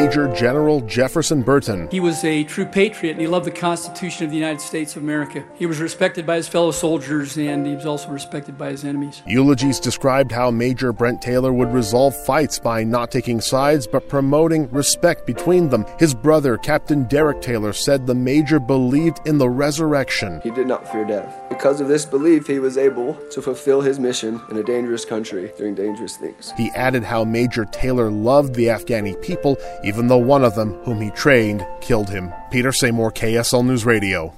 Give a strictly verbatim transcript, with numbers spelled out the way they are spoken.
Major General Jefferson Burton. He was a true patriot, and he loved the Constitution of the United States of America. He was respected by his fellow soldiers, and he was also respected by his enemies. Eulogies described how Major Brent Taylor would resolve fights by not taking sides, but promoting respect between them. His brother, Captain Derek Taylor, said the Major believed in the resurrection. He did not fear death. Because of this belief, he was able to fulfill his mission in a dangerous country doing dangerous things. He added how Major Taylor loved the Afghani people, even though one of them, whom he trained, killed him. Peter Seymour, K S L News Radio.